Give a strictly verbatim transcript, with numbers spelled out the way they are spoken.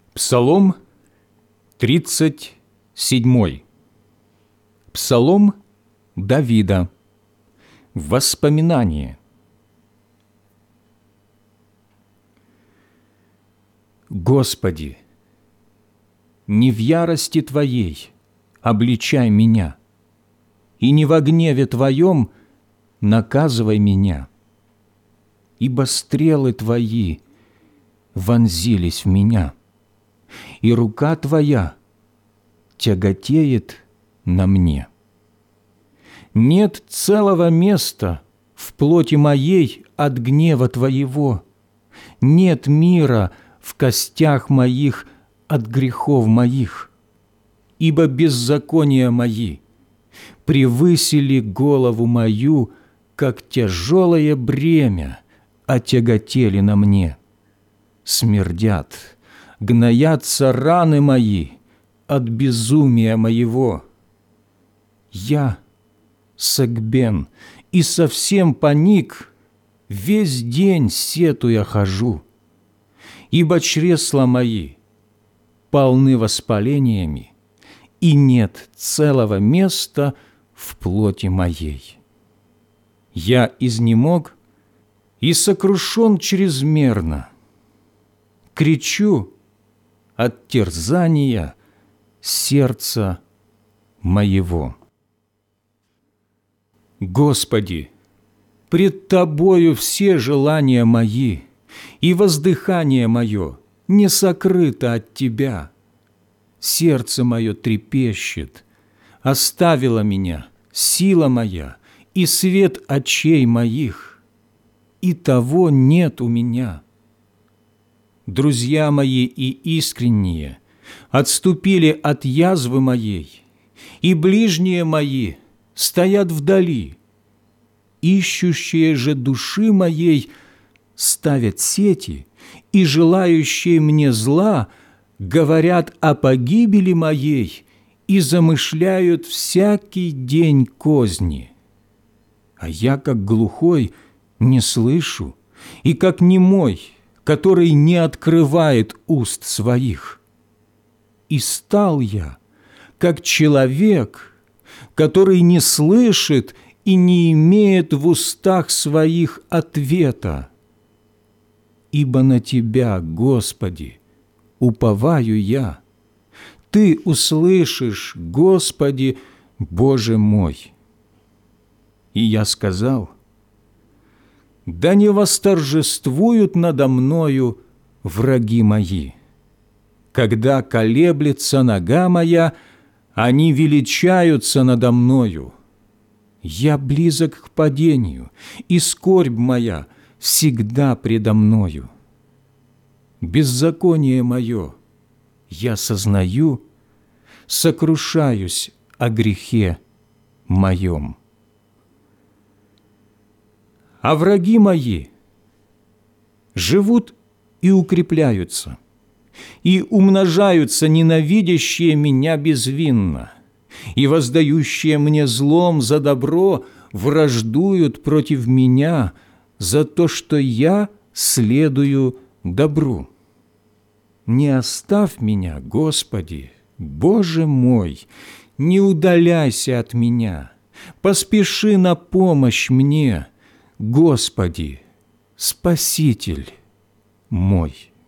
Псалом тридцать седьмой. Псалом Давида. Воспоминание. Господи, не в ярости Твоей обличай меня, и не во гневе Твоем наказывай меня, ибо стрелы Твои вонзились в меня, и рука Твоя тяготеет на мне. Нет целого места в плоти моей от гнева Твоего, нет мира в костях моих от грехов моих, ибо беззакония мои превысили голову мою, как тяжелое бремя отяготели на мне. Смердят, гноятся раны мои от безумия моего. Я согбен и совсем поник, весь день сетуя хожу, ибо чресла мои полны воспалениями, и нет целого места в плоти моей. Я изнемог и сокрушен чрезмерно, кричу от терзания сердца моего. Господи, пред Тобою все желания мои, и воздыхание мое не сокрыто от Тебя. Сердце мое трепещет, оставила меня сила моя и свет очей моих, и того нет у меня. Друзья мои и искренние отступили от язвы моей, и ближние мои стоят вдали. Ищущие же души моей ставят сети, и желающие мне зла говорят о погибели моей и замышляют всякий день козни. А я, как глухой, не слышу, и как немой, который не открывает уст своих. И стал я, как человек, который не слышит и не имеет в устах своих ответа. Ибо на Тебя, Господи, уповаю я. Ты услышишь, Господи, Боже мой. И я сказал: да не восторжествуют надо мною враги мои. Когда колеблется нога моя, они величаются надо мною. Я близок к падению, и скорбь моя всегда предо мною. Беззаконие мое я сознаю, сокрушаюсь о грехе моем. А враги мои живут и укрепляются, и умножаются ненавидящие меня безвинно, и воздающие мне злом за добро враждуют против меня за то, что я следую добру. Не оставь меня, Господи, Боже мой, не удаляйся от меня, поспеши на помощь мне, Господи, Спаситель мой.